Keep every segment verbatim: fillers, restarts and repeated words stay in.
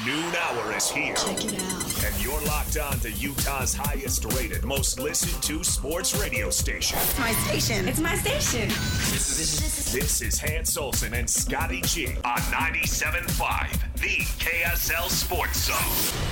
noon hour is here. Check it out. And you're locked on to Utah's highest rated, most listened to sports radio station. It's my station. It's my station. This is, this is Hans Olsen and Scotty G on ninety-seven point five, the K S L Sports Zone.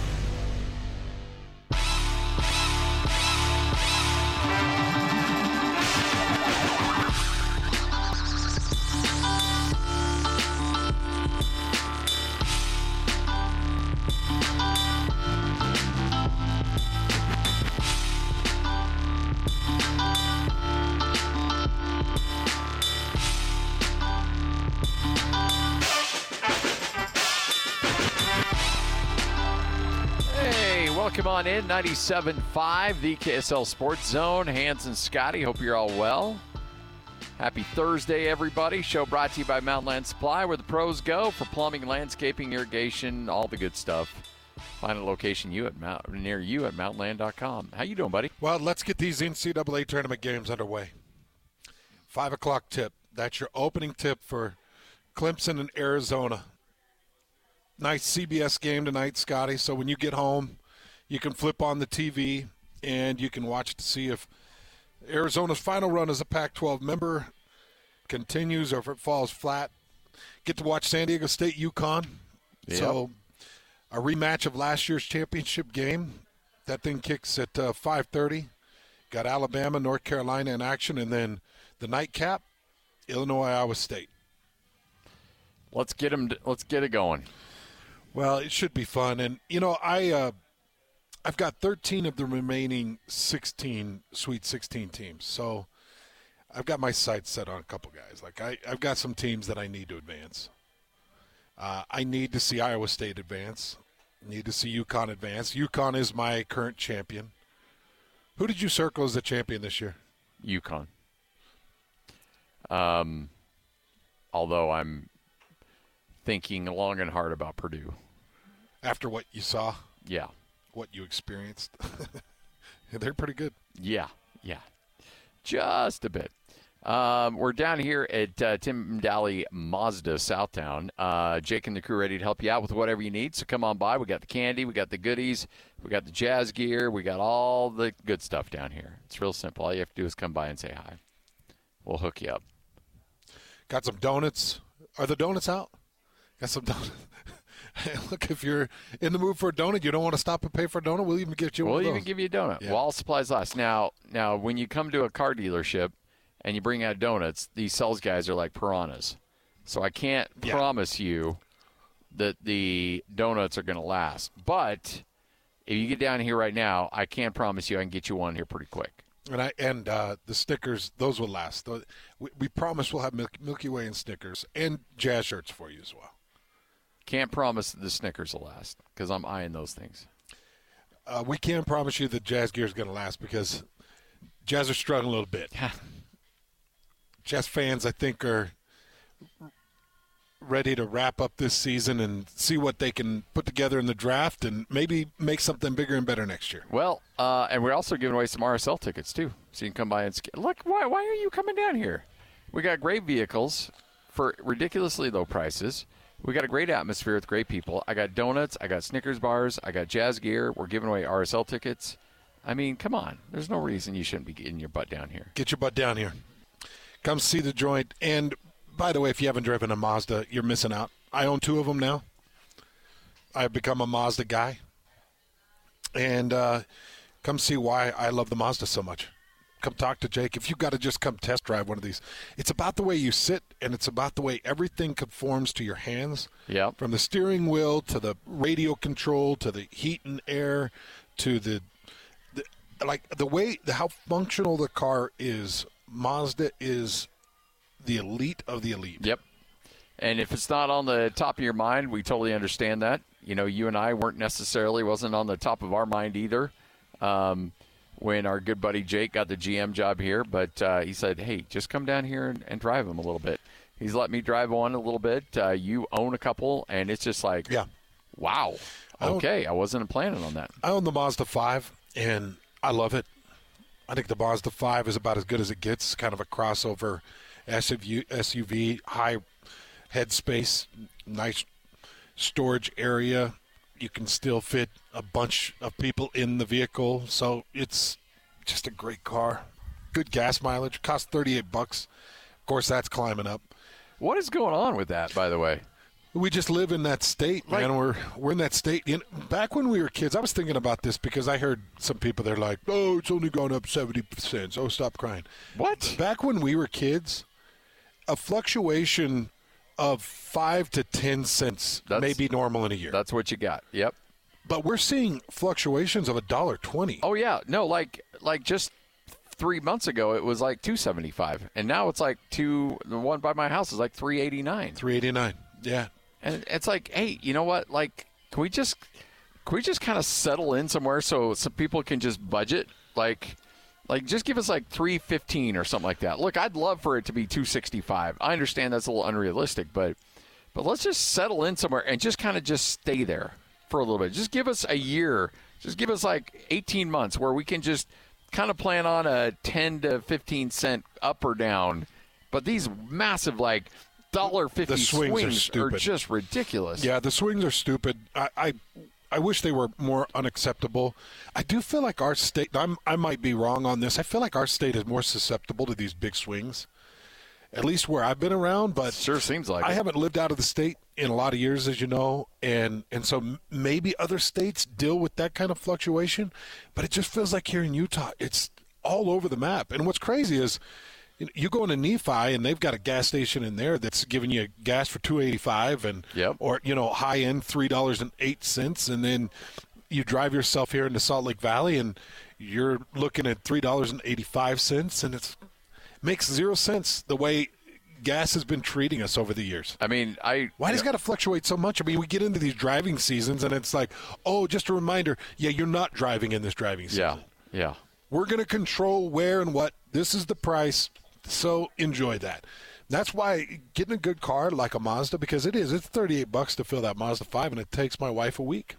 Welcome on in, ninety-seven point five, the K S L Sports Zone. Hans and Scotty, hope you're all well. Happy Thursday, everybody. Show brought to you by Mountain Land Supply, where the pros go for plumbing, landscaping, irrigation, all the good stuff. Find a location you at Mount, near you at mountain land dot com. How you doing, buddy? Well, let's get these N C double A tournament games underway. Five o'clock tip. That's your opening tip for Clemson and Arizona. Nice C B S game tonight, Scotty. So when you get home, you can flip on the T V, and you can watch to see if Arizona's final run as a Pac twelve member continues or if it falls flat. Get to watch San Diego State UConn. Yep. So a rematch of last year's championship game. That thing kicks at uh, five thirty. Got Alabama, North Carolina in action, and then the nightcap, Illinois, Iowa State. Let's get them. Let's get it going. Well, it should be fun, and you know I. Uh, I've got thirteen of the remaining sixteen Sweet sixteen teams, so I've got my sights set on a couple guys. Like I, I've got some teams that I need to advance. Uh, I need to see Iowa State advance. Need to see UConn advance. UConn is my current champion. Who did you circle as the champion this year? UConn. Um, although I'm thinking long and hard about Purdue. After what you saw? Yeah. What you experienced. They're pretty good. Yeah, yeah. Just a bit. Um, we're down here at uh, Tim Daly Mazda, Southtown. Uh, Jake and the crew ready to help you out with whatever you need, so come on by. We got the candy, we got the goodies, we got the jazz gear, we got all the good stuff down here. It's real simple. All you have to do is come by and say hi. We'll hook you up. Got some donuts. Are the donuts out? Got some donuts. Look, if you're in the mood for a donut, you don't want to stop and pay for a donut, we'll even get you we'll one of those. We'll even give you a donut. Yeah. While supplies last. Now, now, when you come to a car dealership and you bring out donuts, these sales guys are like piranhas. So I can't yeah. promise you that the donuts are going to last. But if you get down here right now, I can promise you I can get you one here pretty quick. And I and uh, the Snickers, those will last. We, we promise we'll have Milky, Milky Way and Snickers and jazz shirts for you as well. Can't promise the Snickers will last because I'm eyeing those things. Uh, we can promise you that Jazz Gear is going to last because Jazz are struggling a little bit. Jazz fans, I think, are ready to wrap up this season and see what they can put together in the draft and maybe make something bigger and better next year. Well, uh, and we're also giving away some R S L tickets, too. So you can come by and – look, why, why are you coming down here? We got great vehicles for ridiculously low prices. We got a great atmosphere with great people. I got donuts. I got Snickers bars. I got jazz gear. We're giving away R S L tickets. I mean, come on. There's no reason you shouldn't be getting your butt down here. Get your butt down here. Come see the joint. And, by the way, if you haven't driven a Mazda, you're missing out. I own two of them now. I've become a Mazda guy. And uh, come see why I love the Mazda so much. Come talk to Jake. If you've got to just come test drive one of these, it's about the way you sit, and it's about the way everything conforms to your hands. Yeah. From the steering wheel to the radio control to the heat and air to the, the like the way the, how functional the car is. Mazda is the elite of the elite. Yep. And if it's not on the top of your mind, we totally understand that. You know, you and I weren't necessarily wasn't on the top of our mind either. Um, when our good buddy Jake got the G M job here. But uh, he said, hey, just come down here and, and drive them a little bit. He's let me drive one a little bit. Uh, you own a couple, and it's just like, yeah, wow. Okay, I, own, I wasn't planning on that. I own the Mazda five, and I love it. I think the Mazda five is about as good as it gets. It's kind of a crossover S U V, S U V high headspace, nice storage area. You can still fit a bunch of people in the vehicle, so it's just a great car. Good gas mileage. Costs thirty-eight bucks. Of course, that's climbing up. What is going on with that, by the way? We just live in that state, man. Like, we're we're in that state. You know, back when we were kids, I was thinking about this because I heard some people, they're like, oh, it's only gone up seventy cents. Oh, stop crying. What? Back when we were kids, a fluctuation of five to ten cents That's- may be normal in a year. That's what you got. Yep. But we're seeing fluctuations of a dollar twenty. Oh, yeah. No, like like just three months ago, it was like two seventy-five, and now it's like two. The one by my house is like three eighty-nine. three eighty-nine. Yeah. And it's like, hey, you know what? Like, can we just can we just kind of settle in somewhere so some people can just budget? Like, like just give us like three fifteen or something like that. Look, I'd love for it to be two sixty-five. I understand that's a little unrealistic, but but let's just settle in somewhere and just kind of just stay there for a little bit. Just give us a year. Just give us like eighteen months where we can just kind of plan on a ten to fifteen cent up or down. But these massive like one dollar fifty The swings are swings are, stupid. just ridiculous. Yeah, the swings are stupid. I, I I wish they were more unacceptable. I do feel like our state, I'm, I might be wrong on this, I feel like our state is more susceptible to these big swings, at least where I've been around. But Sure seems like I it. haven't lived out of the state in a lot of years, as you know, and, and so m- maybe other states deal with that kind of fluctuation, but it just feels like here in Utah, it's all over the map. And what's crazy is, you go into Nephi and they've got a gas station in there that's giving you gas for two eighty-five and Yep. or you know high end three dollars and eight cents, and then you drive yourself here into Salt Lake Valley and you're looking at three dollars and eighty-five cents, and it's makes zero sense the way gas has been treating us over the years. I mean, I Why does it got to fluctuate so much? I mean, we get into these driving seasons and it's like, oh, just a reminder, yeah, you're not driving in this driving season. yeah, yeah. We're going to control where and what. This is the price. So enjoy that. That's why getting a good car like a Mazda, because it is, it's thirty-eight bucks to fill that Mazda five, and it takes my wife a week.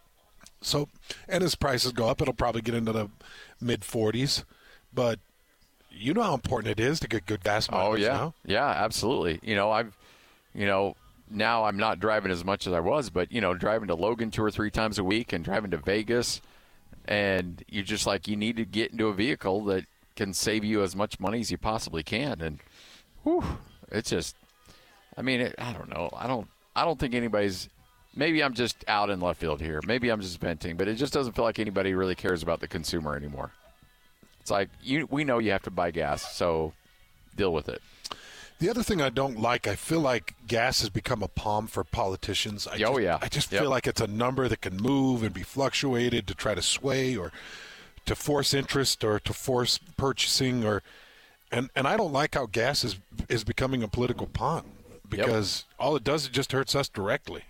So, and as prices go up, it'll probably get into the mid forties. But you know how important it is to get good gas mileage Oh yeah, now. yeah, absolutely. You know, I've, you know, now I'm not driving as much as I was, but you know, driving to Logan two or three times a week and driving to Vegas, and you just like you need to get into a vehicle that can save you as much money as you possibly can, and whew, it's just, I mean, it, I don't know, I don't, I don't think anybody's. Maybe I'm just out in left field here. Maybe I'm just venting, but it just doesn't feel like anybody really cares about the consumer anymore. It's like you, we know you have to buy gas, so deal with it. The other thing I don't like, I feel like gas has become a palm for politicians. I Oh, just, yeah. I just Yep. feel like it's a number that can move and be fluctuated to try to sway or to force interest or to force purchasing, or and, and I don't like how gas is is becoming a political pawn, because yep. all it does is just hurts us directly.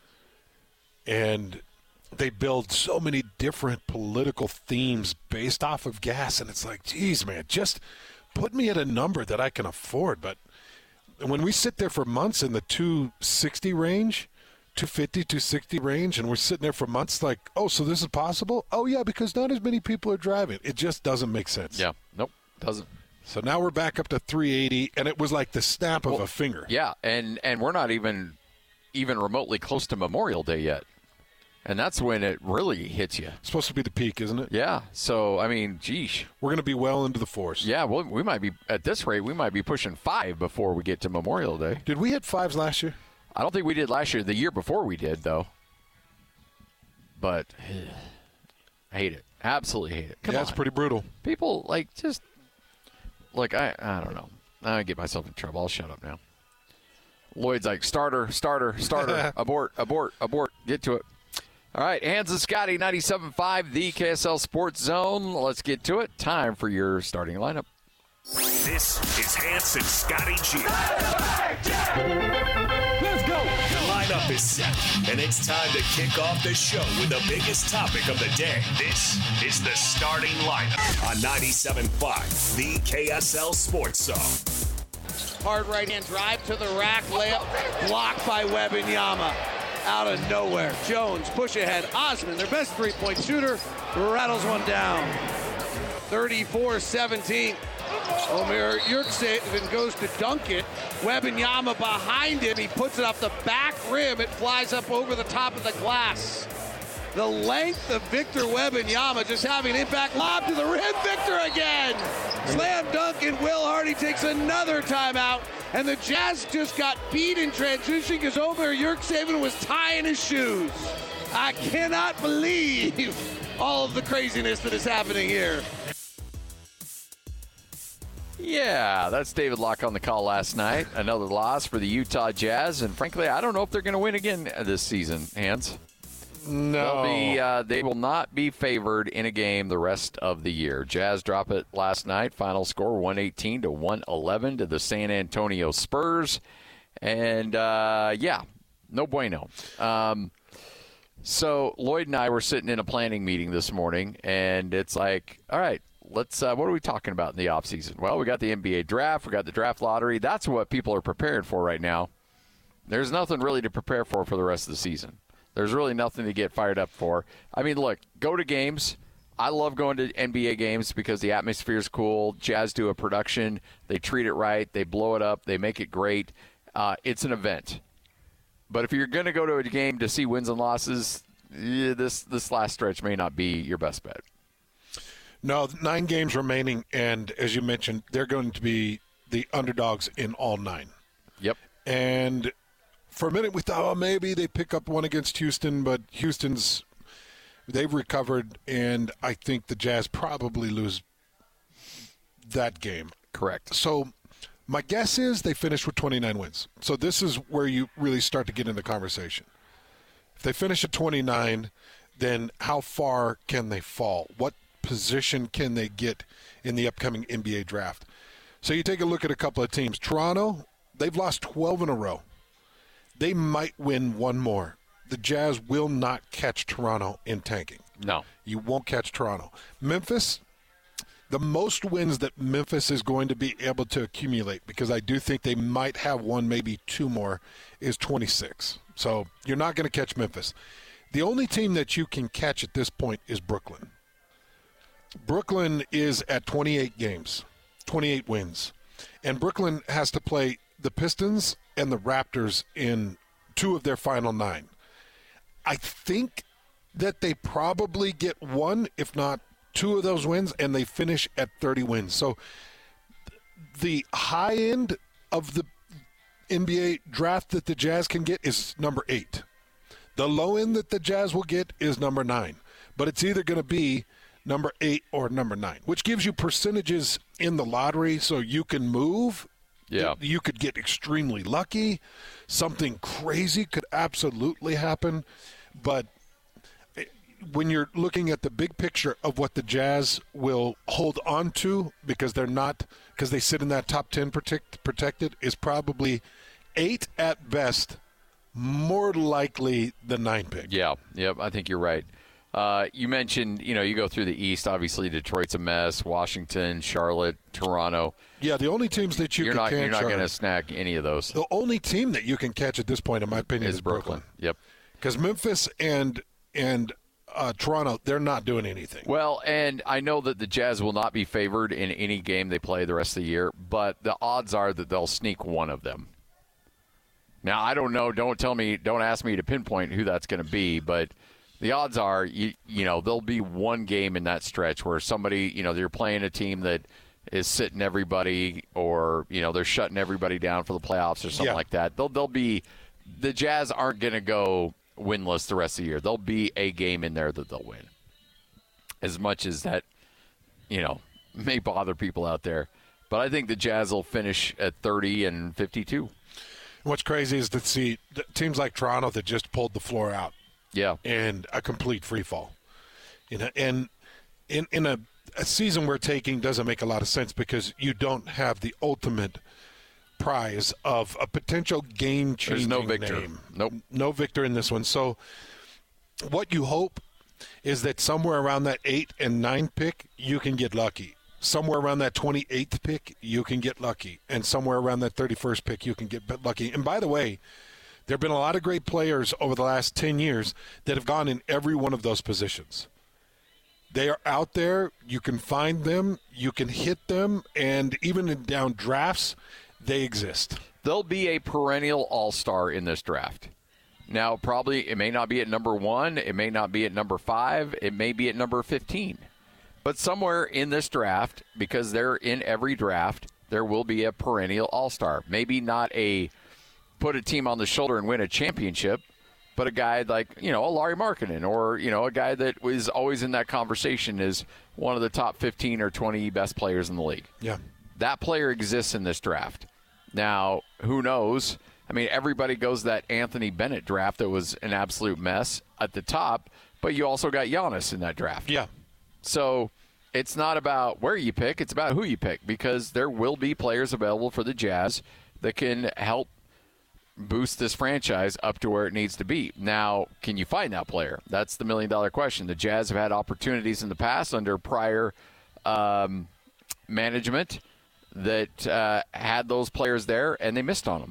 And they build so many different political themes based off of gas, and it's like, geez, man, just put me at a number that I can afford. But when we sit there for months in the two sixty range, two fifty, two sixty range, and we're sitting there for months like, oh, so this is possible? Oh, yeah, because not as many people are driving. It just doesn't make sense. Yeah, nope, doesn't. So now we're back up to three eighty, and it was like the snap of well, a finger. Yeah, and, and we're not even even remotely close to Memorial Day yet. And that's when it really hits you. It's supposed to be the peak, isn't it? Yeah. So, I mean, geesh. We're going to be well into the fours. Yeah, well, we might be, at this rate, we might be pushing five before we get to Memorial Day. Did we hit fives last year? I don't think we did last year. The year before we did, though. But I hate it. Absolutely hate it. Come yeah, on. it's pretty brutal. People, like, just, like, I, I don't know. I get myself in trouble. I'll shut up now. Lloyd's like, starter, starter, starter, abort, abort, abort. Get to it. All right, Hans and Scotty, ninety-seven point five, the K S L Sports Zone. Let's get to it. Time for your starting lineup. This is Hans and Scotty G. Let's go. The lineup is set, and it's time to kick off the show with the biggest topic of the day. This is the starting lineup on ninety-seven point five, the K S L Sports Zone. Hard right-hand drive to the rack, layup, blocked by Wembanyama. Out of nowhere, Jones push ahead. Osman, their best three-point shooter, rattles one down. thirty-four seventeen. Omer Yurtseven goes to dunk it. Wembanyama behind him. He puts it off the back rim. It flies up over the top of the glass. The length of Victor Wembanyama just having an impact. Lob to the rim. Victor again. Slam dunk, and Will Hardy takes another timeout. And the Jazz just got beat in transition because Omer Yurtseven was tying his shoes. I cannot believe all of the craziness that is happening here. Yeah, that's David Locke on the call last night. Another loss for the Utah Jazz, and frankly, I don't know if they're going to win again this season, Hans. No. Be, uh, they will not be favored in a game the rest of the year. Jazz drop it last night. Final score one eighteen to one eleven to the San Antonio Spurs. And, uh, yeah, no bueno. Um, so Lloyd and I were sitting in a planning meeting this morning, and it's like, all right, let's. Uh, what are we talking about in the offseason? Well, we got the N B A draft. We got the draft lottery. That's what people are preparing for right now. There's nothing really to prepare for for the rest of the season. There's really nothing to get fired up for. I mean, look, go to games. I love going to N B A games because the atmosphere is cool. Jazz do a production. They treat it right. They blow it up. They make it great. Uh, it's an event. But if you're going to go to a game to see wins and losses, yeah, this this last stretch may not be your best bet. No, nine games remaining, and as you mentioned, they're going to be the underdogs in all nine. Yep. And for a minute, we thought, oh, maybe they pick up one against Houston, but Houston's they've recovered, and I think the Jazz probably lose that game. Correct. So my guess is they finish with twenty-nine wins. So this is where you really start to get in the conversation. If they finish at twenty-nine, then how far can they fall? What position can they get in the upcoming N B A draft? So you take a look at a couple of teams. Toronto, they've lost twelve in a row. They might win one more. The Jazz will not catch Toronto in tanking. No. You won't catch Toronto. Memphis, the most wins that Memphis is going to be able to accumulate, because I do think they might have one, maybe two more, is twenty-six. So you're not going to catch Memphis. The only team that you can catch at this point is Brooklyn. Brooklyn is at twenty-eight games, twenty-eight wins. And Brooklyn has to play the Pistons and the Raptors in two of their final nine. I think that they probably get one, if not two of those wins, and they finish at thirty wins. So the high end of the N B A draft that the Jazz can get is number eight. The low end that the Jazz will get is number nine. But it's either going to be number eight or number nine, which gives you percentages in the lottery so you can move. Yeah. You could get extremely lucky. Something crazy could absolutely happen. But when you're looking at the big picture of what the Jazz will hold on to, because they're not, because they sit in that top ten protect, protected, is probably eight at best, more likely the nine pick. Yeah, yep, I think you're right. Uh, you mentioned, you know, you go through the East. Obviously, Detroit's a mess. Washington, Charlotte, Toronto. Yeah, the only teams that you you're can not, catch You're not are, going to snag any of those. The only team that you can catch at this point, in my opinion, is is Brooklyn. Brooklyn. Yep. Because Memphis and and uh, Toronto, they're not doing anything. Well, and I know that the Jazz will not be favored in any game they play the rest of the year, but the odds are that they'll sneak one of them. Now, I don't know. Don't tell me. Don't ask me to pinpoint who that's going to be, but the odds are, you, you know, there'll be one game in that stretch where somebody, you know, they're playing a team that is sitting everybody, or, you know, they're shutting everybody down for the playoffs or something Yeah. like that. They'll, they'll be – the Jazz aren't going to go winless the rest of the year. There'll be a game in there that they'll win. As much as that, you know, may bother people out there. But I think the Jazz will finish at thirty and fifty-two. What's crazy is to see teams like Toronto that just pulled the floor out. Yeah. And a complete free fall. You know, and in in a, a season where taking doesn't make a lot of sense because you don't have the ultimate prize of a potential game-changing There's no victor. name. Nope. No victor in this one. So what you hope is that somewhere around that eight and nine pick, you can get lucky. Somewhere around that twenty-eighth pick, you can get lucky. And somewhere around that thirty-first pick, you can get lucky. And by the way, there have been a lot of great players over the last ten years that have gone in every one of those positions. They are out there. You can find them. You can hit them. And even in down drafts, they exist. They'll be a perennial all-star in this draft. Now, probably it may not be at number one. It may not be at number five. It may be at number fifteen. But somewhere in this draft, because they're in every draft, there will be a perennial all-star. Maybe not a put a team on the shoulder and win a championship, but a guy like, you know, a Larry Markkinen, or, you know, a guy that was always in that conversation as one of the top fifteen or twenty best players in the league. Yeah. That player exists in this draft. Now, who knows? I mean, everybody goes that Anthony Bennett draft that was an absolute mess at the top, but you also got Giannis in that draft. Yeah. So it's not about where you pick, it's about who you pick, because there will be players available for the Jazz that can help boost this franchise up to where it needs to be. Now, can you find that player? That's the million-dollar question. The Jazz have had opportunities in the past under prior um, management that uh, had those players there, and they missed on them.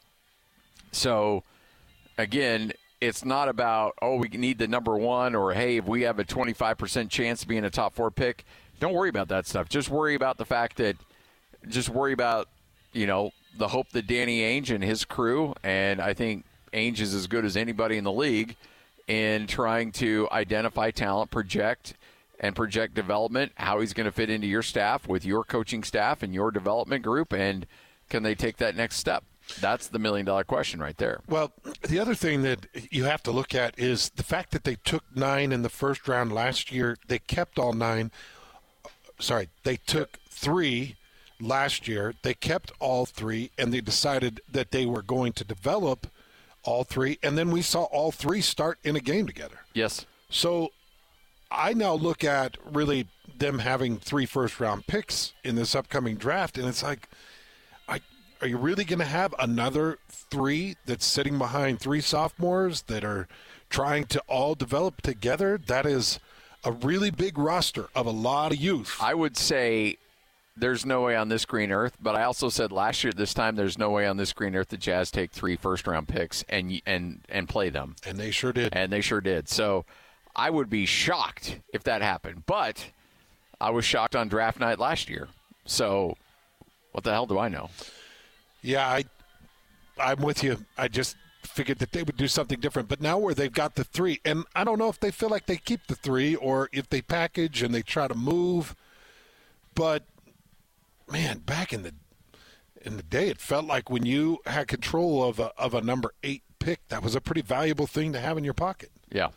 So, again, it's not about, oh, we need the number one, or, hey, if we have a twenty-five percent chance of being a top four pick. Don't worry about that stuff. Just worry about the fact that, just worry about, you know, the hope that Danny Ainge and his crew, and I think Ainge is as good as anybody in the league in trying to identify talent, project, and project development, how he's going to fit into your staff with your coaching staff and your development group, and can they take that next step? That's the million-dollar question right there. Well, the other thing that you have to look at is the fact that they took nine in the first round last year. They kept all nine. Sorry, they took three last year. They kept all three, and they decided that they were going to develop all three, and then we saw all three start in a game together. Yes. So I now look at really them having three first-round picks in this upcoming draft, and it's like, I, are you really going to have another three that's sitting behind three sophomores that are trying to all develop together? That is a really big roster of a lot of youth. I would say there's no way on this green earth, but I also said last year at this time there's no way on this green earth the Jazz take three first-round picks and and and play them. And they sure did. And they sure did. So I would be shocked if that happened. But I was shocked on draft night last year. So what the hell do I know? Yeah, I, I'm with you. I just figured that they would do something different. But now where they've got the three, and I don't know if they feel like they keep the three or if they package and they try to move. But man, back in the in the day, it felt like when you had control of a of a number eight pick, that was a pretty valuable thing to have in your pocket. Yeah.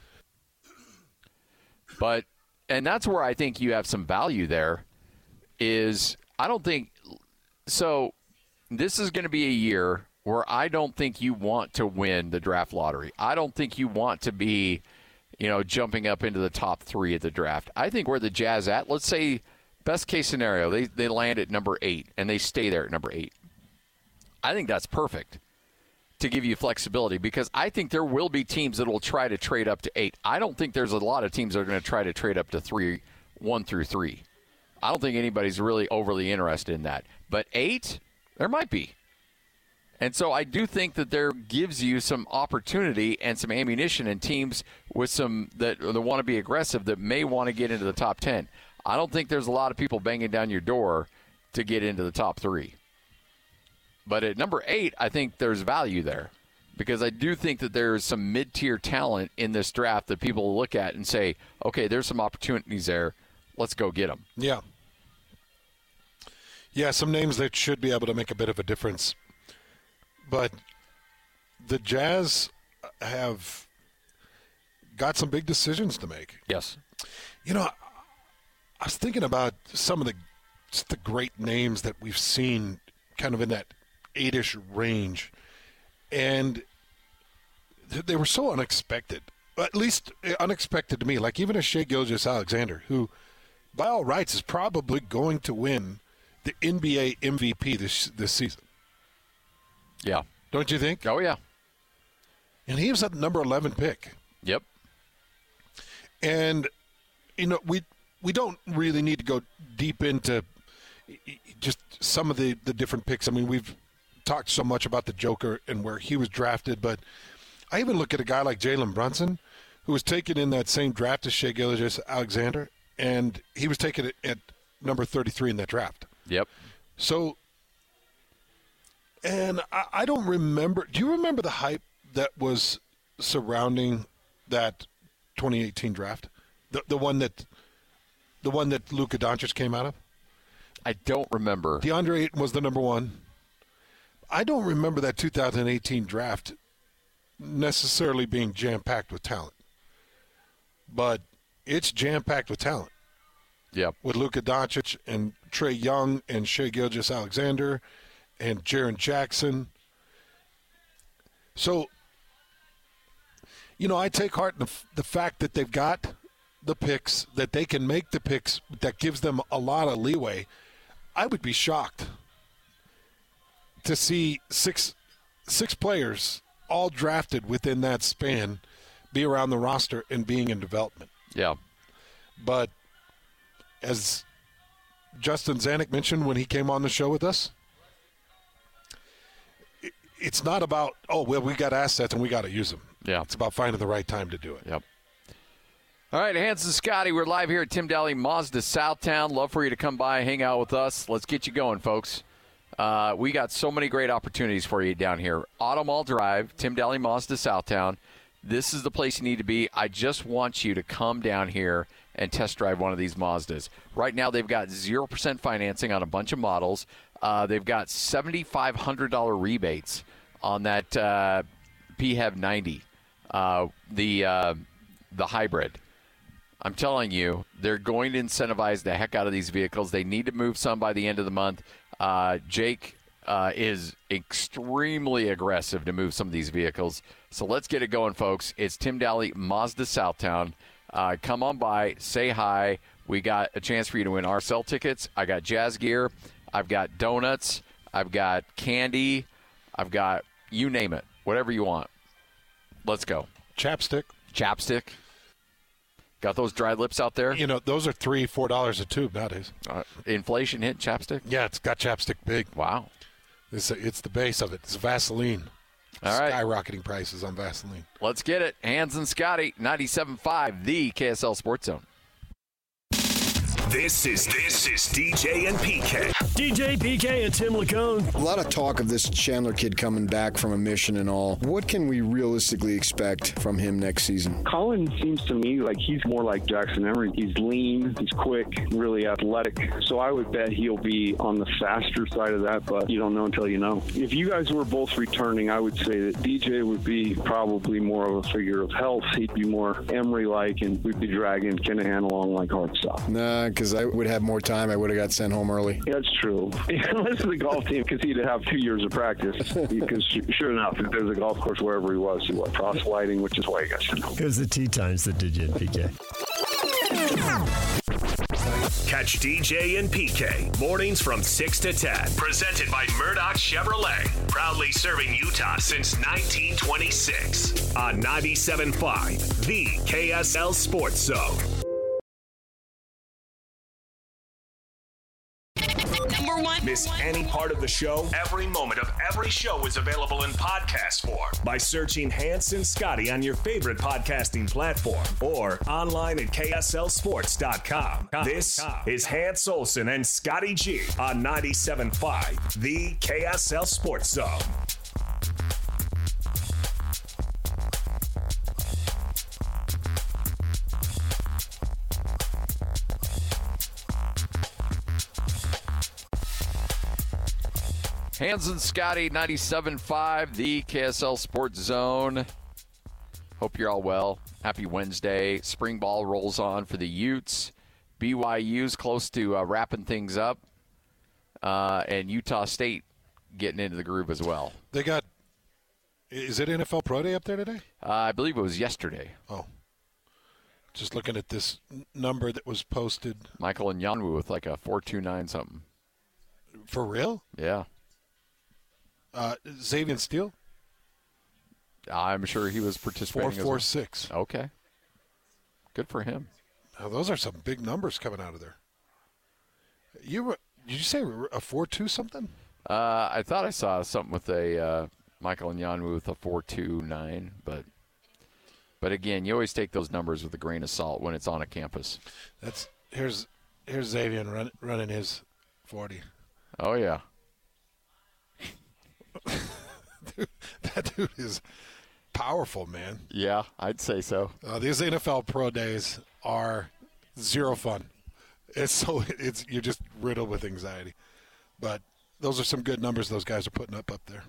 But, and that's where I think you have some value there, is I don't think, so this is going to be a year where I don't think you want to win the draft lottery. I don't think you want to be, you know, jumping up into the top three of the draft. I think where the Jazz at, let's say, best case scenario, they, they land at number eight, and they stay there at number eight. I think that's perfect to give you flexibility, because I think there will be teams that will try to trade up to eight. I don't think there's a lot of teams that are going to try to trade up to three, one through three. I don't think anybody's really overly interested in that. But eight, there might be. And so I do think that there gives you some opportunity and some ammunition, and teams with some that, that want to be aggressive that may want to get into the top ten. I don't think there's a lot of people banging down your door to get into the top three. But at number eight, I think there's value there, because I do think that there's some mid-tier talent in this draft that people will look at and say, okay, there's some opportunities there. Let's go get them. Yeah. Yeah, some names that should be able to make a bit of a difference. But the Jazz have got some big decisions to make. Yes. You know, I was thinking about some of the just the great names that we've seen kind of in that eight-ish range, and they were so unexpected, at least unexpected to me. Like even a Shai Gilgeous-Alexander, who by all rights is probably going to win the N B A M V P this this season. Yeah. Don't you think? Oh, yeah. And he was at the number eleven pick. Yep. And, you know, we we don't really need to go deep into just some of the, the different picks. I mean, we've talked so much about the Joker and where he was drafted, but I even look at a guy like Jalen Brunson, who was taken in that same draft as Shai Gilgeous-Alexander, and he was taken at, at number thirty-three in that draft. Yep. So, and I, I don't remember. Do you remember the hype that was surrounding that twenty eighteen draft? The the one that the one that Luka Doncic came out of? I don't remember. DeAndre Ayton was the number one. I don't remember that two thousand eighteen draft necessarily being jam-packed with talent. But it's jam-packed with talent. Yep. With Luka Doncic and Trae Young and Shai Gilgeous-Alexander and Jaren Jackson. So, you know, I take heart in the, the fact that they've got the picks, that they can make the picks, that gives them a lot of leeway. I would be shocked to see six six players all drafted within that span be around the roster and being in development. Yeah. But as Justin Zanuck mentioned when he came on the show with us, it's not about, oh, well, we got assets and we got to use them. Yeah. It's about finding the right time to do it. Yep. All right, Hans and Scotty, we're live here at Tim Dahle Mazda Southtown. Love for you to come by, hang out with us. Let's get you going, folks. Uh, we got so many great opportunities for you down here. Auto Mall Drive, Tim Dahle Mazda Southtown. This is the place you need to be. I just want you to come down here and test drive one of these Mazdas. Right now, they've got zero percent financing on a bunch of models. Uh, they've got seven thousand five hundred dollars rebates on that uh, P HEV ninety, uh, the uh, the hybrid. I'm telling you, they're going to incentivize the heck out of these vehicles. They need to move some by the end of the month. Uh, Jake uh, is extremely aggressive to move some of these vehicles. So let's get it going, folks. It's Tim Dahle Mazda Southtown. Uh, come on by, say hi. We got a chance for you to win R S L tickets. I got jazz gear. I've got donuts. I've got candy. I've got you name it, whatever you want. Let's go. Chapstick. Chapstick. Got those dry lips out there? You know, those are three, four dollars a tube nowadays. Uh, inflation hit chapstick? Yeah, it's got chapstick big. Wow. It's, it's the base of it. It's Vaseline. All right. Skyrocketing prices on Vaseline. Let's get it. Hans and Scotty, ninety-seven point five, the K S L Sports Zone. This is this is D J and P K. D J, P K, and Tim Lacone. A lot of talk of this Chandler kid coming back from a mission and all. What can we realistically expect from him next season? Colin seems to me like he's more like Jackson Emery. He's lean, he's quick, really athletic. So I would bet he'll be on the faster side of that, but you don't know until you know. If you guys were both returning, I would say that D J would be probably more of a figure of health. He'd be more Emery-like, and we'd be dragging Kinahan along like hard stuff. Nah, because I would have more time. I would have got sent home early. Yeah, that's true. Unless the golf team, because he'd have two years of practice. Because sure enough, if there's a golf course wherever he was, he was cross-lighting, which is why he got sent home. It was the tee times that did you, P K. Catch D J and P K mornings from six to ten. Presented by Murdoch Chevrolet. Proudly serving Utah since nineteen twenty-six. On ninety-seven point five, the K S L Sports Zone. Number one. Miss any part of the show? Every moment of every show is available in podcast form by searching Hans and Scotty on your favorite podcasting platform or online at K S L sports dot com. This is Hans Olsen and Scotty G on ninety-seven point five, the K S L Sports Zone. Hans and Scotty, ninety-seven point five, the K S L Sports Zone. Hope you're all well. Happy Wednesday. Spring ball rolls on for the Utes. B Y U's close to uh, wrapping things up. Uh, and Utah State getting into the groove as well. They got, is it N F L Pro Day up there today? Uh, I believe it was yesterday. Oh. Just looking at this n- number that was posted. Michael and Yanwu with like a four two nine something. For real? Yeah. Uh, Xavier Steele? I'm sure he was participating. four four six. Well. Okay. Good for him. Now, those are some big numbers coming out of there. You were, did you say a four two something? Uh, I thought I saw something with a uh, Michael and Yanwu with a four two nine, but but again, you always take those numbers with a grain of salt when it's on a campus. That's Here's here's Xavier run, running his forty. Oh, yeah. Dude, that dude is powerful, man. Yeah, I'd say so. Uh, these N F L pro days are zero fun. It's so it's you're just riddled with anxiety. But those are some good numbers those guys are putting up up there.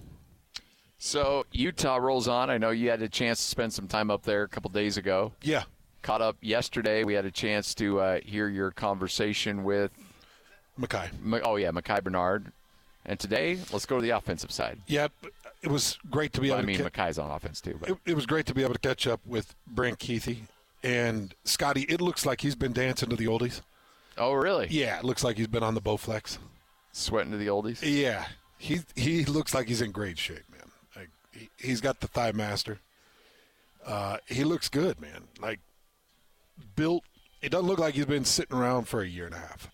So Utah rolls on. I know you had a chance to spend some time up there a couple days ago. Yeah. Caught up yesterday. We had a chance to uh, hear your conversation with Mekhi. Oh, yeah, Mekhi Bernard. And today, let's go to the offensive side. Yep. It was great to be well, able I mean, to ca- Mekhi's on offense, too. But. It, it was great to be able to catch up with Brant Kuithe. And, Scotty, it looks like he's been dancing to the oldies. Oh, really? Yeah, it looks like he's been on the Bowflex. Sweating to the oldies? Yeah. He he looks like he's in great shape, man. Like he, he's got the thigh master. Uh, he looks good, man. Like, built. It doesn't look like he's been sitting around for a year and a half.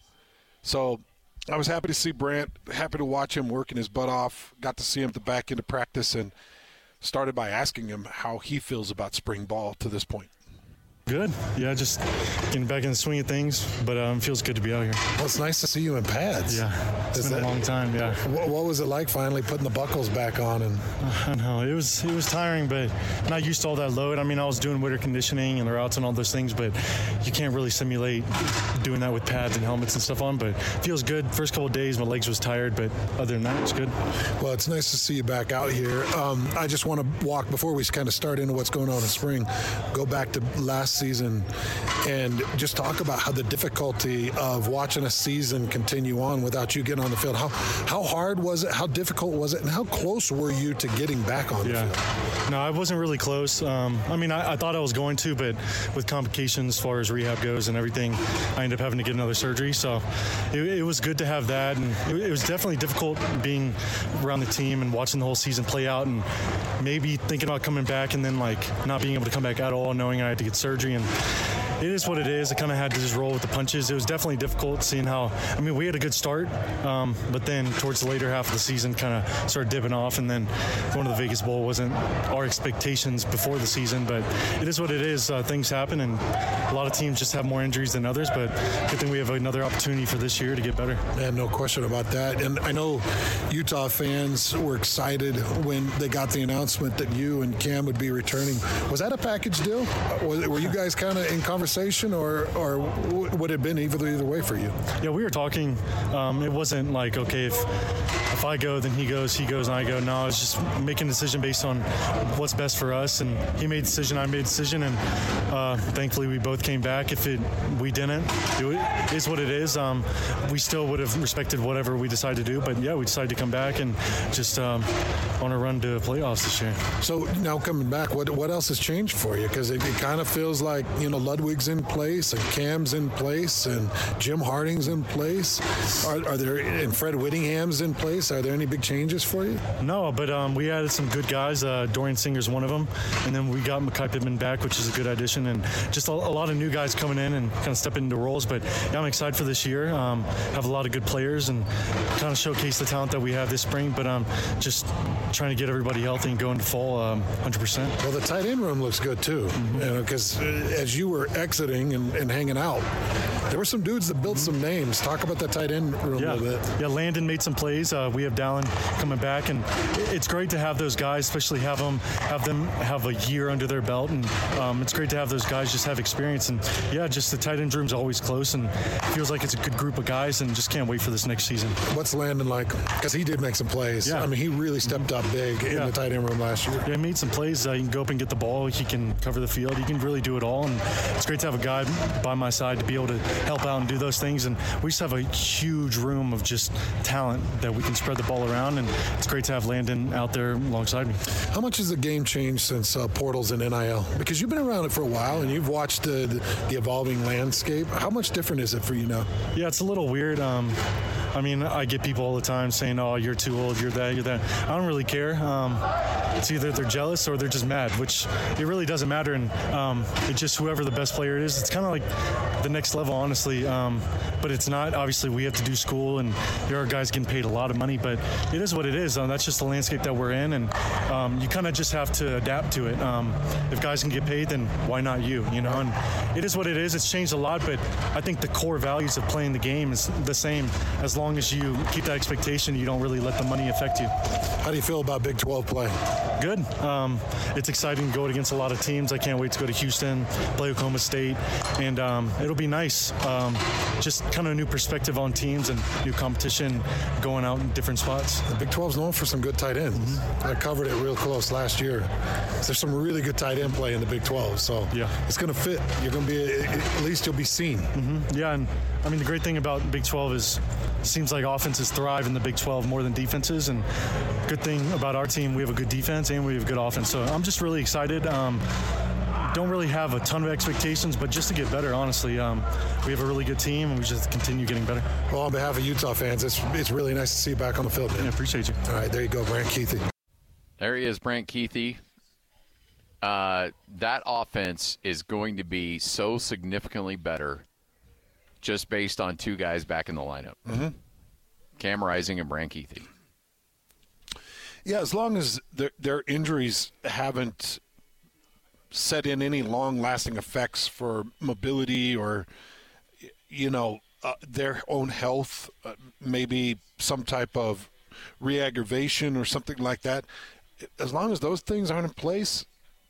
So I was happy to see Brant, happy to watch him working his butt off. Got to see him at the back end of practice and started by asking him how he feels about spring ball to this point. Good. Yeah, just getting back in the swing of things, but um, feels good to be out here. Well, it's nice to see you in pads. Yeah, it's Is been that, a long time, yeah. What, what was it like finally putting the buckles back on? And I know, it was it was tiring, but not used to all that load. I mean, I was doing winter conditioning and the routes and all those things, but you can't really simulate doing that with pads and helmets and stuff on, but it feels good. First couple of days, my legs was tired, but other than that, it's good. Well, it's nice to see you back out here. Um, I just want to walk, before we kind of start into what's going on in spring, go back to last season and just talk about how the difficulty of watching a season continue on without you getting on the field. How how hard was it? How difficult was it? And how close were you to getting back on yeah. the field? No, I wasn't really close. Um, I mean, I, I thought I was going to, but with complications as far as rehab goes and everything, I ended up having to get another surgery. So it, it was good to have that. And it, it was definitely difficult being around the team and watching the whole season play out and maybe thinking about coming back and then, like, not being able to come back at all, knowing I had to get surgery. And it is what it is. I kind of had to just roll with the punches. It was definitely difficult seeing how, I mean, we had a good start, um, but then towards the later half of the season kind of started dipping off, and then going to the Vegas Bowl wasn't our expectations before the season, but it is what it is. Uh, things happen, and a lot of teams just have more injuries than others, but good thing we have another opportunity for this year to get better. Man, no question about that. And I know Utah fans were excited when they got the announcement that you and Cam would be returning. Was that a package deal? Were you guys kind of in conversation? Or, or would it have been either either way for you? Yeah, we were talking. Um, it wasn't like, okay, if if I go, then he goes, he goes, and I go. No, it's just making a decision based on what's best for us. And he made a decision, I made a decision, and uh, thankfully we both came back. If it we didn't, it is what it is. Um, we still would have respected whatever we decided to do. But yeah, we decided to come back and just um, on a run to playoffs this year. So now coming back, what what else has changed for you? Because it, it kind of feels like, you know, Ludwig's in place and Cam's in place and Jim Harding's in place. Are, are there and Fred Whittingham's in place? Are there any big changes for you? No, but um, we added some good guys. Uh, Dorian Singer's one of them, and then we got Mekhi Pittman back, which is a good addition, and just a, a lot of new guys coming in and kind of stepping into roles. But yeah, I'm excited for this year. Um, have a lot of good players and kind of showcase the talent that we have this spring. But um, just trying to get everybody healthy and go into fall um, one hundred percent. Well, the tight end room looks good too, mm-hmm. you know, because as you were exiting and, and hanging out, there were some dudes that built some names. Talk about that tight end room yeah. a little bit. Yeah, Landon made some plays. Uh, we have Dallin coming back, and it's great to have those guys, especially have them have them have a year under their belt, and um, it's great to have those guys just have experience. And yeah, just the tight end room's always close, and it feels like it's a good group of guys, and just can't wait for this next season. What's Landon like? Because he did make some plays. Yeah. I mean, he really stepped up big in yeah. the tight end room last year. Yeah, he made some plays. Uh, he can go up and get the ball. He can cover the field. He can really do it all, and it's great to have a guy by my side to be able to help out and do those things. And we just have a huge room of just talent that we can spread the ball around, and it's great to have Landon out there alongside me. How much has the game changed since uh, portals and N I L? Because you've been around it for a while and you've watched the, the, the evolving landscape. How much different is it for you now? Yeah, it's a little weird. Um, I mean, I get people all the time saying, oh, you're too old, you're that, you're that. I don't really care. Um, it's either they're jealous or they're just mad, which it really doesn't matter. And um, it's just whoever the best player is. It's kind of like the next level, honestly. Um, but it's not. Obviously, we have to do school, and there are guys getting paid a lot of money, but it is what it is. Um, that's just the landscape that we're in, and um, you kind of just have to adapt to it. Um, if guys can get paid, then why not you, you know? And it is what it is. It's changed a lot, but I think the core values of playing the game is the same as long as you keep that expectation, you don't really let the money affect you. How do you feel about Big twelve play? Good. Um, it's exciting to go against a lot of teams. I can't wait to go to Houston, play Oklahoma State, and um, it'll be nice. Um, just kind of a new perspective on teams and new competition going out in different spots. The Big twelve is known for some good tight ends. Mm-hmm. I covered it real close last year. There's some really good tight end play in the Big twelve, so yeah. It's going to fit. You're going to be, at least you'll be seen. Mm-hmm. Yeah, and I mean, the great thing about Big twelve is it seems like offenses thrive in the Big twelve more than defenses, and good thing about our team, we have a good defense and we have good offense. So I'm just really excited. Um, don't really have a ton of expectations, but just to get better, honestly. Um, we have a really good team, and we just continue getting better. Well, on behalf of Utah fans, it's it's really nice to see you back on the field, man. Yeah, appreciate you. All right, there you go, Brant Kuithe. There he is, Brant Kuithe. Uh, that offense is going to be so significantly better just based on two guys back in the lineup. Mm-hmm. Cam Rising and Brant Kuithe. Yeah, as long as their, their injuries haven't set in any long-lasting effects for mobility or, you know, uh, their own health, uh, maybe some type of re-aggravation or something like that. As long as those things aren't in place,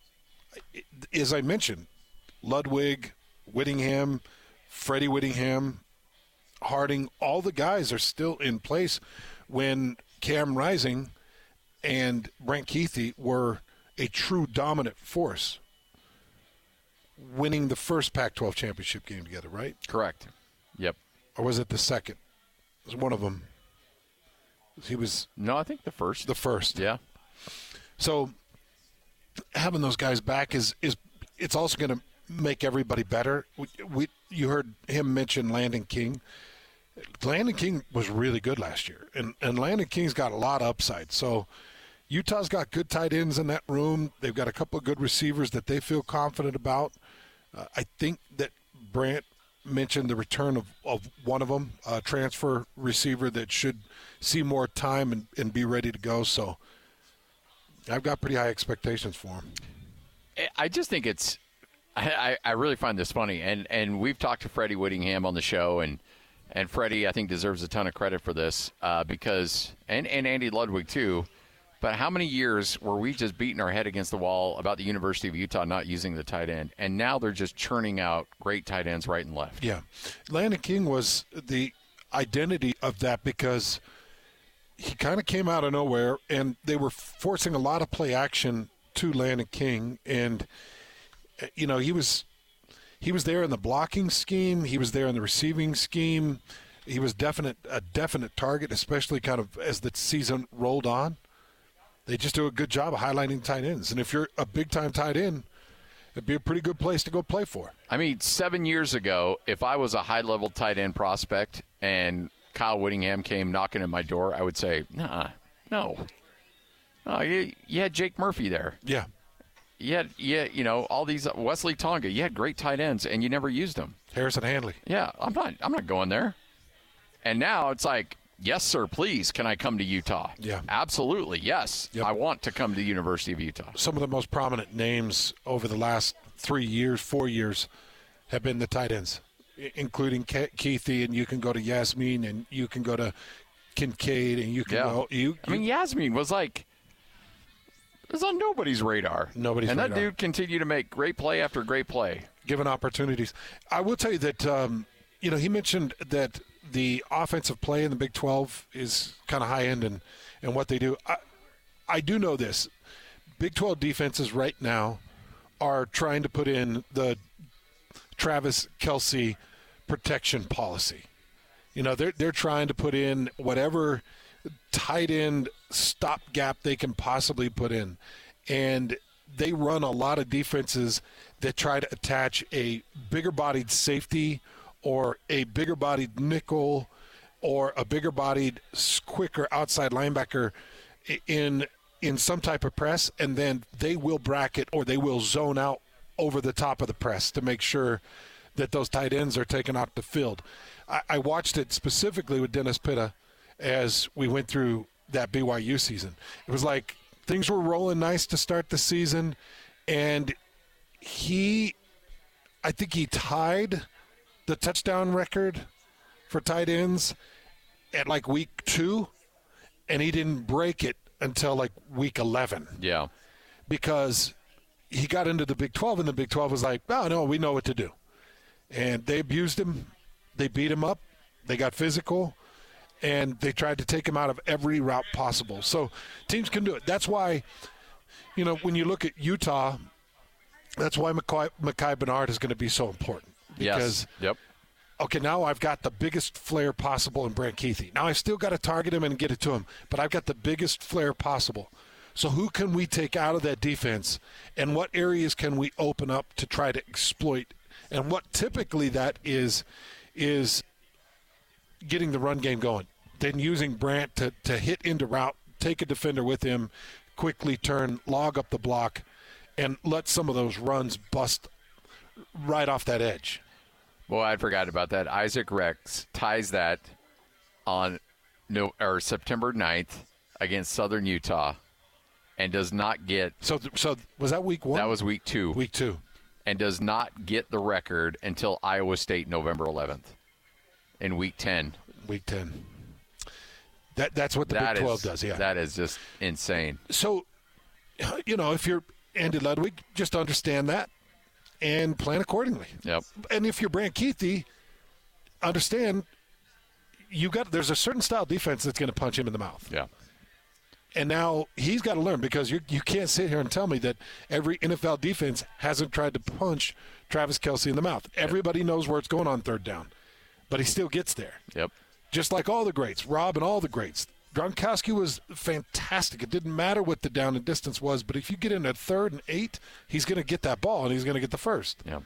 as I mentioned, Ludwig, Whittingham, Freddie Whittingham, Harding, all the guys are still in place when Cam Rising and Brant Kuithe were a true dominant force, winning the first Pac twelve championship game together, right? Correct. Yep. Or was it the second? It was one of them. He was no, I think the first. The first. Yeah. So having those guys back is is it's also going to make everybody better. We, we you heard him mention Landon King. Landon King was really good last year, and and Landon King's got a lot of upside. So Utah's got good tight ends in that room. They've got a couple of good receivers that they feel confident about. Uh, I think that Brant mentioned the return of, of one of them, a transfer receiver that should see more time and, and be ready to go. So I've got pretty high expectations for him. I just think it's I, – I really find this funny. And, and we've talked to Freddie Whittingham on the show, and, and Freddie, I think, deserves a ton of credit for this uh, because – and and Andy Ludwig too. But how many years were we just beating our head against the wall about the University of Utah not using the tight end, and now they're just churning out great tight ends right and left? Yeah. Landon King was the identity of that because he kind of came out of nowhere, and they were forcing a lot of play action to Landon King, and you know he was he was there in the blocking scheme, he was there in the receiving scheme, he was definite a definite target, especially kind of as the season rolled on. They just do a good job of highlighting tight ends. And if you're a big-time tight end, it'd be a pretty good place to go play for. I mean, seven years ago, if I was a high-level tight end prospect and Kyle Whittingham came knocking at my door, I would say, nah, no. Oh, you, you had Jake Murphy there. Yeah. You had, you, had, you know, all these – Wesley Tonga. You had great tight ends, and you never used them. Harrison Handley. Yeah, I'm not, I'm not going there. And now it's like – yes, sir, please, can I come to Utah? Yeah. Absolutely, yes. Yep. I want to come to the University of Utah. Some of the most prominent names over the last three years, four years, have been the tight ends, including Kuithe, and you can go to Yasmin, and you can go to Kincaid, and you can yeah. go – you. I mean, Yasmin was like – was on nobody's radar. Nobody's and radar. And that dude continued to make great play after great play. Given opportunities. I will tell you that, um, you know, he mentioned that – the offensive play in the Big twelve is kind of high-end in, in what they do. I, I do know this. Big twelve defenses right now are trying to put in the Travis Kelce protection policy. You know, they're, they're trying to put in whatever tight end stopgap they can possibly put in. And they run a lot of defenses that try to attach a bigger-bodied safety or a bigger-bodied nickel or a bigger-bodied, quicker outside linebacker in in some type of press, and then they will bracket or they will zone out over the top of the press to make sure that those tight ends are taken out the field. I, I watched it specifically with Dennis Pitta as we went through that B Y U season. It was like things were rolling nice to start the season, and he, I think he tied the touchdown record for tight ends at like week two, and he didn't break it until like week eleven. Yeah. Because he got into the Big twelve, and the Big twelve was like, oh, no, we know what to do. And they abused him. They beat him up. They got physical. And they tried to take him out of every route possible. So teams can do it. That's why, you know, when you look at Utah, that's why Mekhi, Mekhi Bernard is going to be so important. Because, yes. Yep. okay, now I've got the biggest flare possible in Brant Kuithe. Now I've still got to target him and get it to him, but I've got the biggest flare possible. So who can we take out of that defense, and what areas can we open up to try to exploit? And what typically that is is getting the run game going, then using Brant to, to hit into route, take a defender with him, quickly turn, log up the block, and let some of those runs bust right off that edge. Boy, I forgot about that. Isaac Rex ties that on no, or September ninth against Southern Utah and does not get – So so was that week one? That was week two. Week two. And does not get the record until Iowa State November eleventh in week ten. Week ten. That That's what the that Big twelve is, does, yeah. That is just insane. So, you know, if you're Andy Ludwig, just understand that and plan accordingly. Yep. And if you're Brant Kuithe, understand you got there's a certain style defense that's going to punch him in the mouth. Yeah. And now he's got to learn, because you you can't sit here and tell me that every N F L defense hasn't tried to punch Travis Kelce in the mouth. Yep. Everybody knows where it's going on third down, but he still gets there. Yep. Just like all the greats, Rob and all the greats. Gronkowski was fantastic. It didn't matter what the down and distance was, but if you get in at third and eight, he's going to get that ball, and he's going to get the first. Yeah.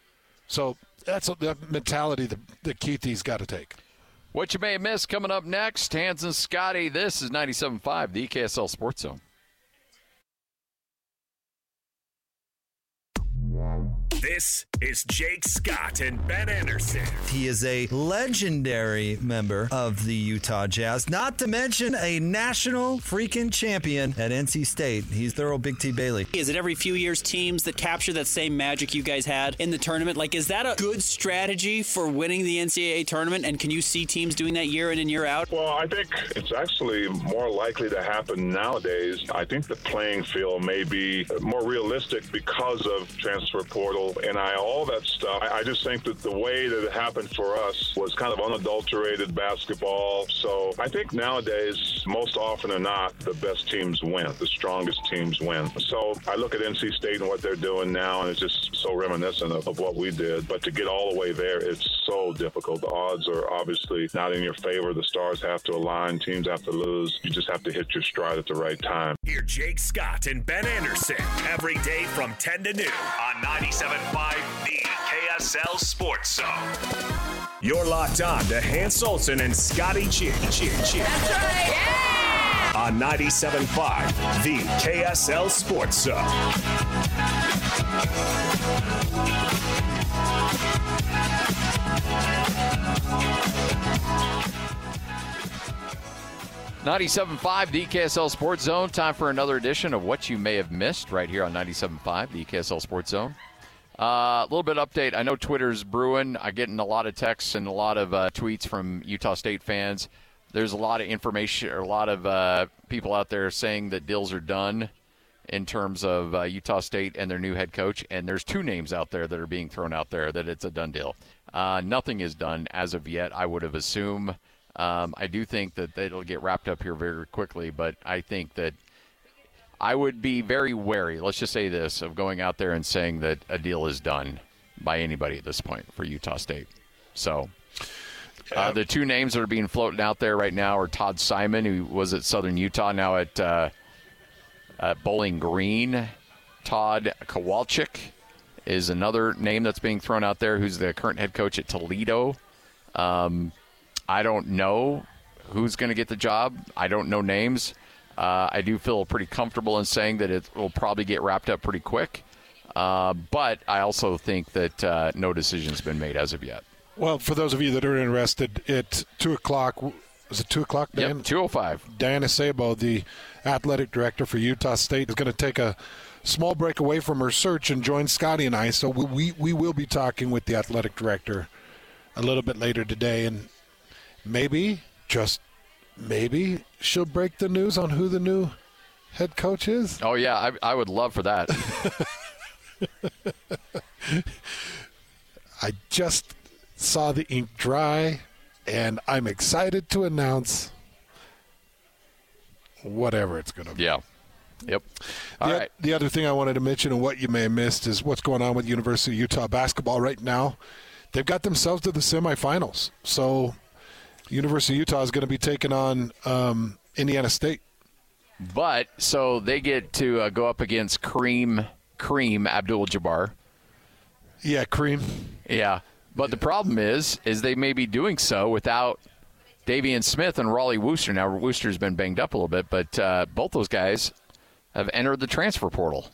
So that's a, the mentality that, that Kuithe's got to take. What you may have missed coming up next, Hans and Scotty. This is ninety-seven point five, the K S L Sports Zone. This is Jake Scott and Ben Anderson. He is a legendary member of the Utah Jazz, not to mention a national freaking champion at N C State. He's their old Big T Bailey. Is it every few years teams that capture that same magic you guys had in the tournament? Like, is that a good strategy for winning the N C double A tournament? And can you see teams doing that year in and year out? Well, I think it's actually more likely to happen nowadays. I think the playing field may be more realistic because of transfer portal, N I L, all that stuff. I, I just think that the way that it happened for us was kind of unadulterated basketball. So I think nowadays, most often than not, the best teams win. The strongest teams win. So I look at N C State and what they're doing now, and it's just so reminiscent of, of what we did. But to get all the way there, it's so difficult. The odds are obviously not in your favor. The stars have to align. Teams have to lose. You just have to hit your stride at the right time. Hear Jake Scott and Ben Anderson every day from ten to noon on ninety-seven point five The K S L Sports Zone. You're locked on to Hans Olsen and Scotty Chin. Chin, Chin. That's right. Yeah! On ninety-seven point five The K S L Sports Zone. ninety-seven point five The K S L Sports Zone. Time for another edition of What You May Have Missed right here on ninety-seven point five The K S L Sports Zone. A uh, little bit of update. I know Twitter's brewing. I'm getting a lot of texts and a lot of uh, tweets from Utah State fans. There's a lot of information, or a lot of uh, people out there saying that deals are done in terms of uh, Utah State and their new head coach. And there's two names out there that are being thrown out there that it's a done deal. Uh, nothing is done as of yet, I would have assumed. Um, I do think that it'll get wrapped up here very quickly, but I think that I would be very wary, let's just say this, of going out there and saying that a deal is done by anybody at this point for Utah State. So uh, the two names that are being floated out there right now are Todd Simon, who was at Southern Utah, now at, uh, at Bowling Green. Todd Kowalczyk is another name that's being thrown out there, who's the current head coach at Toledo. Um I don't know who's going to get the job. I don't know names. Uh, I do feel pretty comfortable in saying that it will probably get wrapped up pretty quick. Uh, but I also think that uh, no decision's been made as of yet. Well, for those of you that are interested, at two o'clock, is it two o'clock, Dan? Yep, two oh five. Diana Sabo, the athletic director for Utah State, is going to take a small break away from her search and join Scotty and I. So we, we, we will be talking with the athletic director a little bit later today. And maybe, just maybe, she'll break the news on who the new head coach is. Oh, yeah, I, I would love for that. I just saw the ink dry, and I'm excited to announce whatever it's going to be. Yeah. Yep. All the, right. The other thing I wanted to mention, and what you may have missed, is what's going on with University of Utah basketball right now. They've got themselves to the semifinals. So University of Utah is going to be taking on um, Indiana State. But, so they get to uh, go up against Kareem, Kareem Abdul-Jabbar. Yeah, Kareem. Yeah. But the problem is, is they may be doing so without Davian Smith and Raleigh Wooster. Now, Wooster's been banged up a little bit, but uh, both those guys have entered the transfer portal.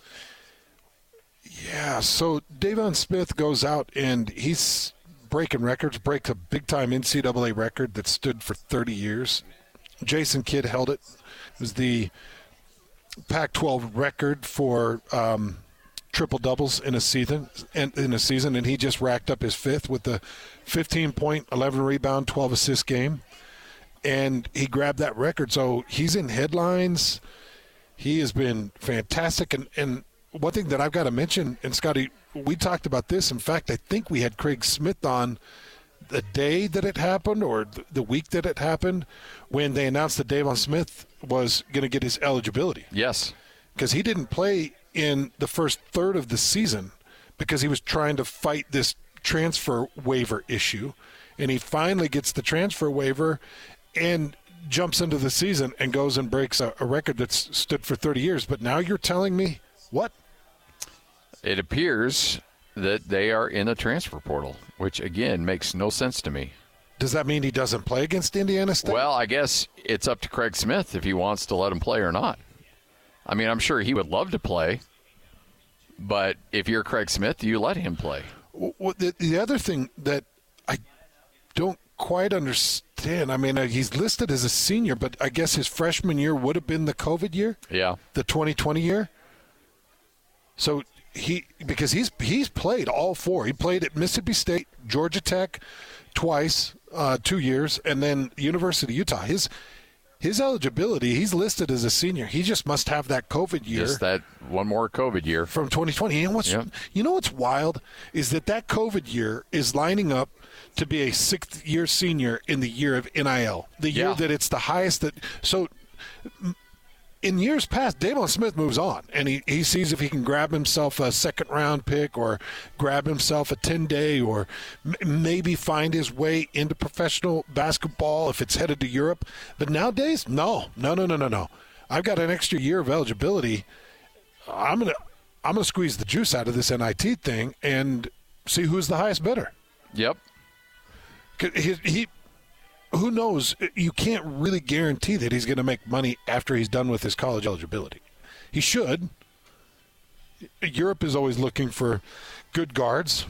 Yeah, so Davion Smith goes out, and he's breaking records, breaks a big-time N C double A record that stood for thirty years. Jason Kidd held it. It was the Pac twelve record for um, triple-doubles in a season, and in a season, and he just racked up his fifth with the fifteen point, eleven rebound, twelve assist game, and he grabbed that record. So he's in headlines. He has been fantastic, and, and one thing that I've got to mention, and Scotty, we talked about this. In fact, I think we had Craig Smith on the day that it happened or the week that it happened when they announced that Davion Smith was going to get his eligibility. Yes. Because he didn't play in the first third of the season because he was trying to fight this transfer waiver issue. And he finally gets the transfer waiver and jumps into the season and goes and breaks a, a record that's stood for thirty years. But now you're telling me what? It appears that they are in the transfer portal, which, again, makes no sense to me. Does that mean he doesn't play against Indiana State? Well, I guess it's up to Craig Smith if he wants to let him play or not. I mean, I'm sure he would love to play, but if you're Craig Smith, you let him play. Well, the, the other thing that I don't quite understand, I mean, uh, he's listed as a senior, but I guess his freshman year would have been the COVID year? Yeah. The twenty twenty year? So he, because he's he's played all four. He played at Mississippi State, Georgia Tech twice, uh, two years, and then University of Utah. His his eligibility, he's listed as a senior. He just must have that COVID year. Just that one more COVID year. From twenty twenty. You know what's, yep. you know what's wild is that that COVID year is lining up to be a sixth-year senior in the year of N I L, the year yeah. that it's the highest. That so in years past, Davion Smith moves on, and he, he sees if he can grab himself a second-round pick or grab himself a ten-day or m- maybe find his way into professional basketball if it's headed to Europe. But nowadays, no, no, no, no, no, no. I've got an extra year of eligibility. I'm gonna I'm gonna squeeze the juice out of this N I T thing and see who's the highest bidder. Yep. He, he who knows? You can't really guarantee that he's going to make money after he's done with his college eligibility. He should. Europe is always looking for good guards.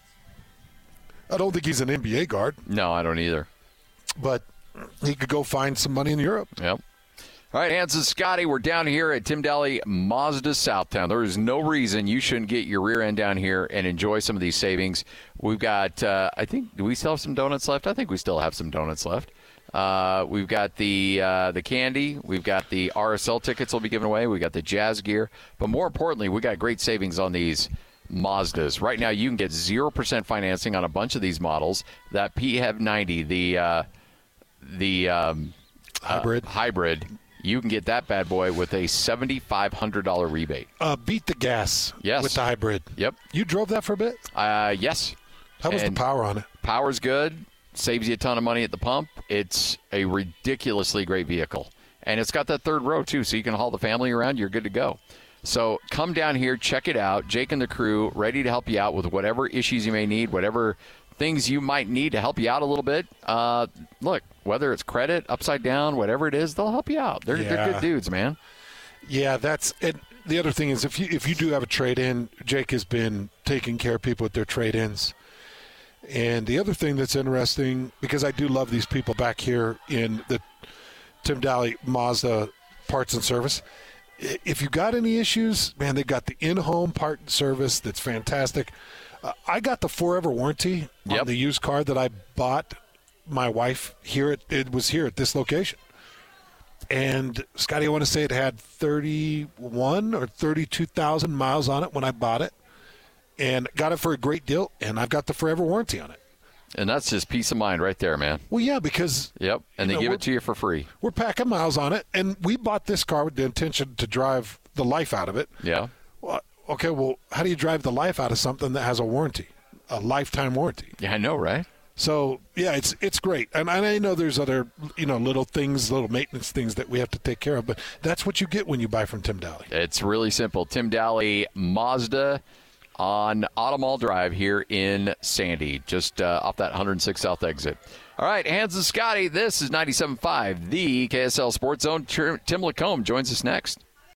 I don't think he's an N B A guard. No, I don't either. But he could go find some money in Europe. Yep. All right, Hans and Scotty, we're down here at Tim Daly Mazda Southtown. There is no reason you shouldn't get your rear end down here and enjoy some of these savings. We've got, uh, I think, do we still have some donuts left? I think we still have some donuts left. Uh, we've got the uh, the candy. We've got the R S L tickets will be given away. We've got the Jazz gear. But more importantly, we got great savings on these Mazdas. Right now, you can get zero percent financing on a bunch of these models. That P HEV ninety, the, uh, the um, hybrid. Uh, hybrid. You can get that bad boy with a seven thousand five hundred dollars rebate. Uh, beat the gas yes. with the hybrid. Yep. You drove that for a bit? Uh, yes. How was and the power on it? Power's good. Saves you a ton of money at the pump. It's a ridiculously great vehicle. And it's got that third row, too, so you can haul the family around. You're good to go. So come down here, check it out. Jake and the crew ready to help you out with whatever issues you may need, whatever things you might need to help you out a little bit. Uh, look, whether it's credit, upside down, whatever it is, they'll help you out. They're, Yeah. they're good dudes, man. Yeah, that's it. The other thing is if you if you do have a trade-in, Jake has been taking care of people with their trade-ins. And the other thing that's interesting, because I do love these people back here in the Tim Daly Mazda Parts and Service, if you got any issues, man, they got the in-home part and service that's fantastic. Uh, I got the forever warranty Yep. on the used car that I bought my wife here. At, it was here at this location. And, Scotty, I want to say it had thirty-one or thirty-two thousand miles on it when I bought it. And got it for a great deal, and I've got the forever warranty on it. And that's just peace of mind right there, man. Well, yeah, because Yep, and you they know, give we're- it to you for free. we're packing miles on it, and we bought this car with the intention to drive the life out of it. Yeah. Well, okay, well, how do you drive the life out of something that has a warranty, a lifetime warranty? Yeah, I know, right? So, yeah, it's it's great. And, and I know there's other, you know, little things, little maintenance things that we have to take care of, but that's what you get when you buy from Tim Daly. It's really simple. Tim Daly Mazda on Automall Drive here in Sandy, just uh, off that one oh six South exit. All right, Hans and Scotty, this is ninety-seven point five, the K S L Sports Zone. Tim Lacombe joins us next.